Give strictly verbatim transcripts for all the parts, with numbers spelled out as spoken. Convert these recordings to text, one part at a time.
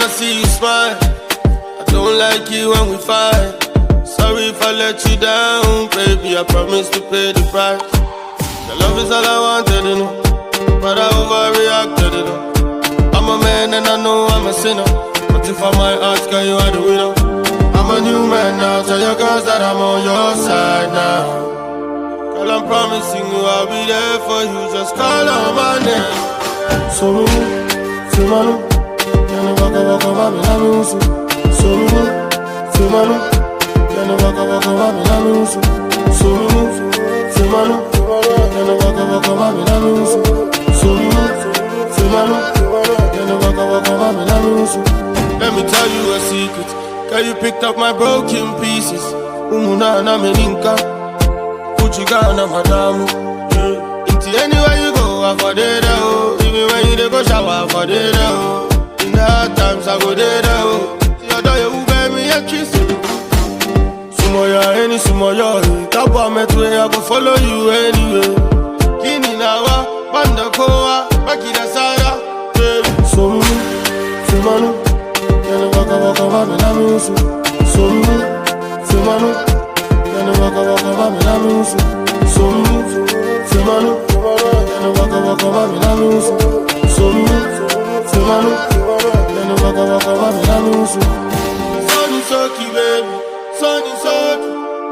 wanna see you smile. I don't like you when we fight. Sorry if I let you down, baby, I promise to pay the price. Your love is all I wanted, you know, but I overreacted, you know. I'm a man and I know I'm a sinner, but if I might ask, girl, you are the winner. I'm a new man now, tell your girls that I'm on your side now. Girl, I'm promising you I'll be there for you, just call on my name. So, so, man, can you walk, walk, walk, me, let me see. So, so, man, can you walk, walk, walk, me, let me see. So, so, man, can you walk, walk, walk, me, let me see. So, so, man, can you walk, walk, walk, me, let me see. Let me tell you a secret. Girl, you picked up my broken pieces. Umuna na meninka. Put you down on my dam. Into anywhere you go, I for there. Even when you dey go shower, I for there. In the hard times, I go there. See your door, you buy me a kiss. Sumoya, any sumoya. Tapa me to I go follow you anyway. Kini nawa, banda koa, bakida sada. So, so manu. Can you walk, walk, walk, me, let me see. So, so, manu. Can you walk, walk, walk, me, let me see. So, so, manu. Can you walk, walk, walk, me, let me see. So, so, manu. Can you walk, walk, walk, me, let me see. Sunny soaky, baby. Sunny soaky.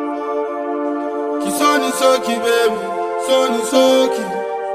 Sunny soaky, baby. Sunny soaky.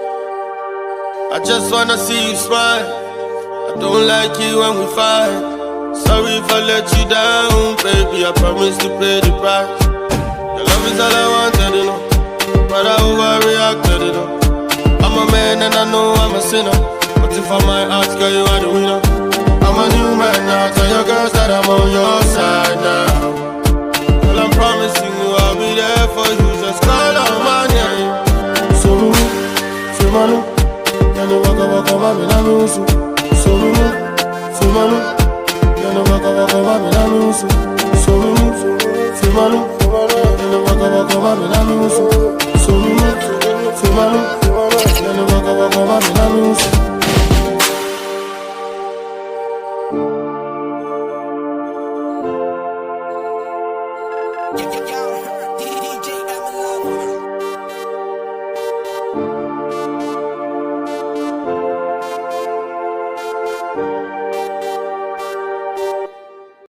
I just wanna see you smile. I don't like you when we fight. Sorry if I let you down, baby, I promise to pay the price. Your love is all I wanted, you know, but I overreacted, you know. I'm a man and I know I'm a sinner, but if I might ask, girl, you are the winner. I'm a new man now, tell your girls that I'm on your side now. Well, I'm promising you I'll be there for you, just call on my name. So, so, manu, can you walk, walk, walk, me, let me see. So, so, manu, can you walk, walk, walk, me, let me see. So, so, manu, can you walk, walk, walk, me, let me see. So, so, manu, can you walk, walk, walk, me, let me see.